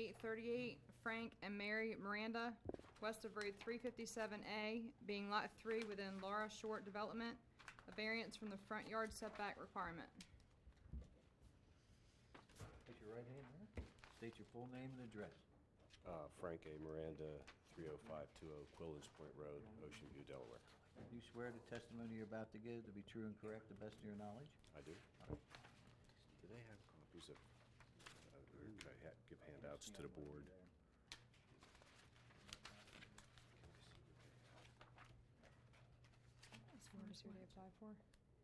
2838 Frank and Mary Miranda, west of Road 357A, being Lot 3 within Laura Short Development, a variance from the front yard setback requirement. Raise your right hand there. State your full name and address. Frank A. Miranda, 30520 Quillens Point Road, Ocean View, Delaware. Do you swear the testimony you're about to give to be true and correct to the best of your knowledge? I do. Do they have copies of, or can I give handouts to the board? As far as who they applied for?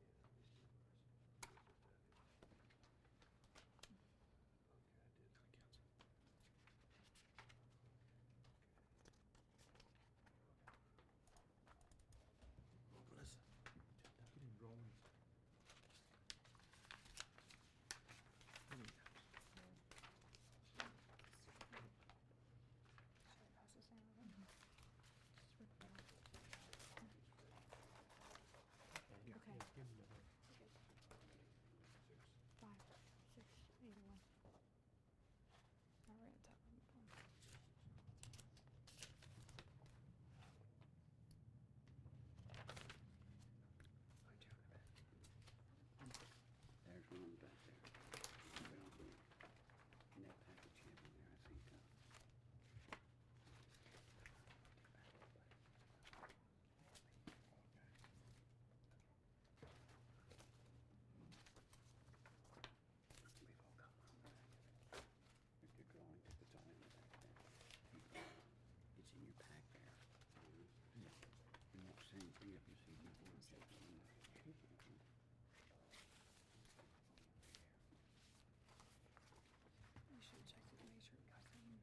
Okay. 5, 6, 8, 1. All right, top of the phone. There's one back there. In that package here, there, I think. We've all got one back. If you're going, it's all in the back there. It's in your pack there. You're not saying, bring up your CD board. We should check to make sure we got them.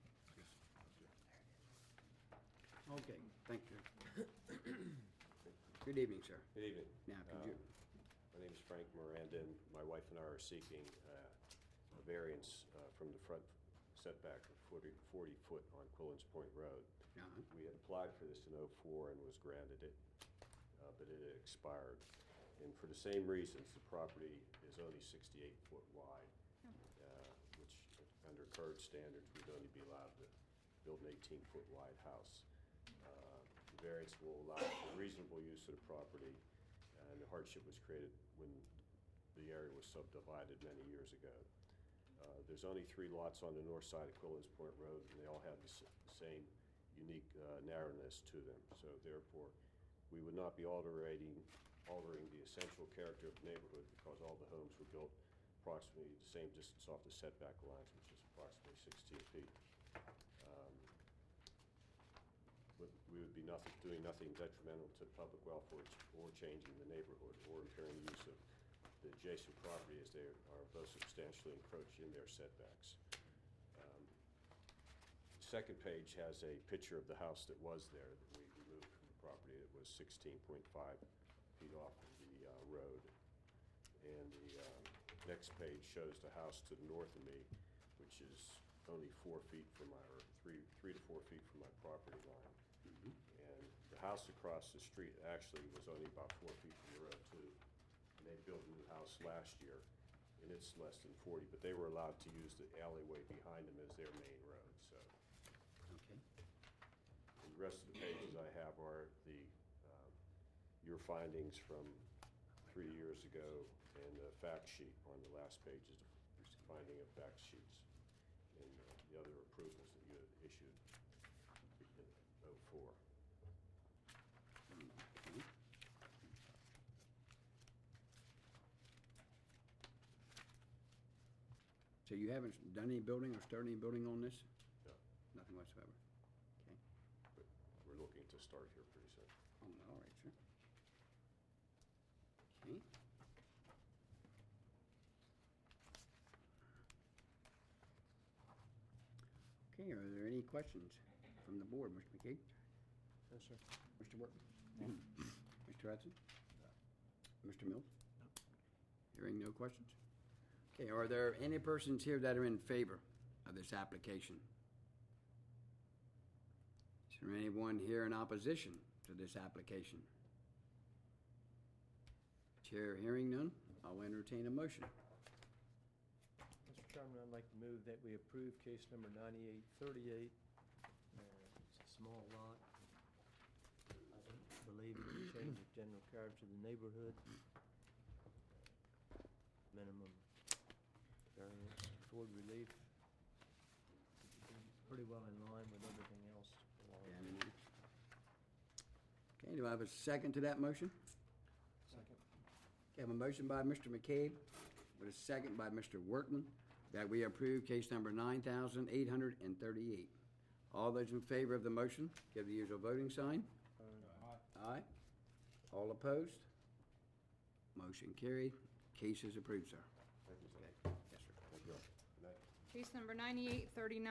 Okay, thank you. Good evening, sir. Good evening. Now, could you? My name is Frank Miranda, and my wife and I are seeking a variance from the front setback of 40 foot on Quillens Point Road. Uh-huh. We had applied for this in '04 and was granted it, but it had expired. And for the same reasons, the property is only 68 foot wide, which under code standards would only be allowed to build an 18-foot wide house. The variance will allow for reasonable use of the property, and the hardship was created when the area was subdivided many years ago. There's only 3 lots on the north side of Quillens Point Road, and they all have the same unique narrowness to them. So therefore, we would not be altering the essential character of the neighborhood, because all the homes were built approximately the same distance off the setback lines, which is approximately 16 feet. But we would be doing nothing detrimental to public welfare or changing the neighborhood or impairing the use of the adjacent property, as they are both substantially encroached in their setbacks. The second page has a picture of the house that was there that we removed from the property. It was 16.5 feet off of the road. And the next page shows the house to the north of me, which is only 4 feet from my, or 3 to 4 feet from my property line. Mm-hmm. And the house across the street actually was only about 4 feet from the road too. And they built a new house last year, and it's less than 40, but they were allowed to use the alleyway behind them as their main road, so. Okay. And the rest of the pages I have are the, your findings from 3 years ago, and the fact sheet on the last page is the finding of fact sheets, and the other approvals that you had issued in '04. Okay. So you haven't done any building or started any building on this? No, Nothing whatsoever? Okay. but we're looking to start here pretty soon. Oh, all right, sir. Okay. Okay, are there any questions from the board, Mr. McKee? Yes, sir. Mr. Work? Mr. Hudson? Mr. Mills? No. Hearing no questions? Okay, are there any persons here that are in favor of this application? Is there anyone here in opposition to this application? Chair hearing none, I'll entertain a motion. Mr. Chairman, I'd like to move that we approve case number 9838. It's a small lot. I don't believe it will change the general character of the neighborhood. Minimum variance toward relief. Pretty well in line with everything else along Yeah, I the mean, okay, do I have a second to that motion? second. Okay, I have a motion by Mr. McCabe, with a second by Mr. Workman, that we approve case number 9,838. All those in favor of the motion, give the usual voting sign. Aye. All opposed? Motion carried. Case is approved, sir. Thank you, sir. Yes, sir. Thank you all. Good night. Case number 9839,